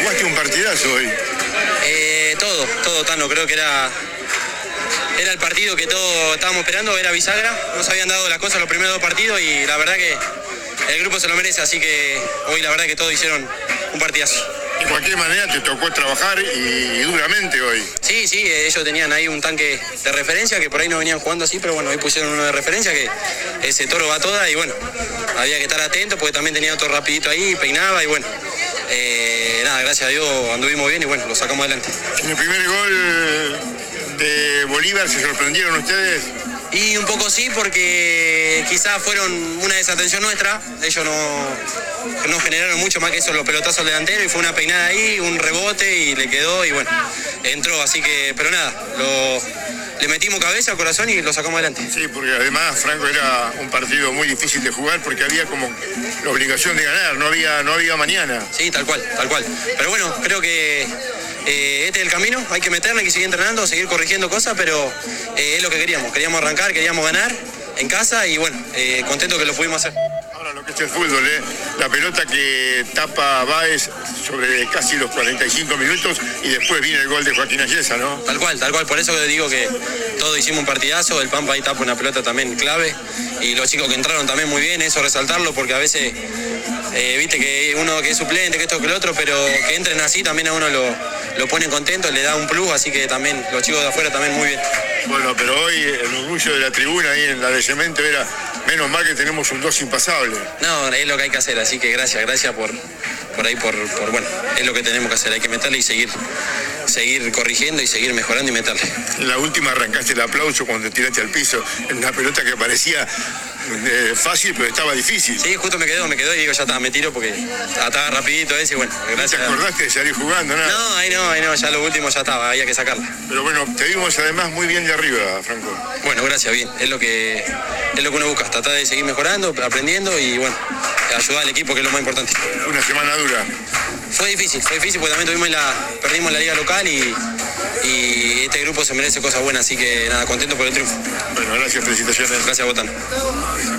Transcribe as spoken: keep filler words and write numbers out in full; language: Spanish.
jugaste un partidazo hoy. Eh, todo, todo, Tano, creo que era, era el partido que todos estábamos esperando, era bisagra, no se habían dado las cosas los primeros dos partidos y la verdad que el grupo se lo merece, así que hoy la verdad que todos hicieron un partidazo. De cualquier manera te tocó trabajar y, y duramente hoy. Sí, sí, ellos tenían ahí un tanque de referencia que por ahí no venían jugando así, pero bueno, hoy pusieron uno de referencia que ese Toro va toda y bueno, había que estar atento porque también tenía otro rapidito ahí, peinaba y bueno, eh, nada, gracias a Dios anduvimos bien y bueno, lo sacamos adelante. En el primer gol de Bolívar, ¿se sorprendieron ustedes? Y un poco sí, porque quizás fueron una desatención nuestra, ellos no, no generaron mucho más que eso los pelotazos delanteros y fue una peinada ahí, un rebote y le quedó y bueno, entró, así que, pero nada, lo, le metimos cabeza, corazón y lo sacamos adelante. Sí, porque además, Franco, era un partido muy difícil de jugar porque había como la obligación de ganar, no había, no había mañana. Sí, tal cual, tal cual, pero bueno, creo que Eh, este es el camino, hay que meterle, hay que seguir entrenando, seguir corrigiendo cosas, pero eh, es lo que queríamos, queríamos arrancar, queríamos ganar en casa y bueno, eh, contento que lo pudimos hacer. Ahora lo que es el fútbol, ¿eh? La pelota que tapa Báez sobre casi los cuarenta y cinco minutos y después viene el gol de Joaquín Ayesa, ¿no? Tal cual, tal cual, por eso digo que todos hicimos un partidazo, el Pampa ahí tapa una pelota también clave y los chicos que entraron también muy bien, eso resaltarlo porque a veces, eh, viste que uno que es suplente, que esto, que el otro, pero que entren así también a uno lo, lo pone contento, le da un plus, así que también los chicos de afuera también muy bien. Bueno, pero hoy el orgullo de la tribuna ahí en la de Cemento era, menos mal que tenemos un dos impasable. No, es lo que hay que hacer, así que gracias, gracias por, por ahí, por, por, bueno, es lo que tenemos que hacer, hay que meterle y seguir, seguir corrigiendo y seguir mejorando y meterle. En la última arrancaste el aplauso cuando te tiraste al piso, en una pelota que parecía eh, fácil, pero estaba difícil. Sí, justo me quedó, me quedó y digo, ya está, me tiro porque estaba rapidito ese y bueno, gracias. ¿No te acordaste de salir jugando, nada? No, ahí no, ahí no, ya lo último ya estaba, había que sacarla. Pero bueno, te vimos además muy bien de arriba, Franco. Bueno, gracias, bien, es lo que, es lo que uno busca, tratar de seguir mejorando, aprendiendo y bueno, ayudar al equipo, que es lo más importante. Una semana dura. Fue difícil, fue difícil porque también tuvimos la, perdimos la liga local y, y este grupo se merece cosas buenas, así que nada, contento por el triunfo. Bueno, gracias, felicitaciones. Gracias, Botán.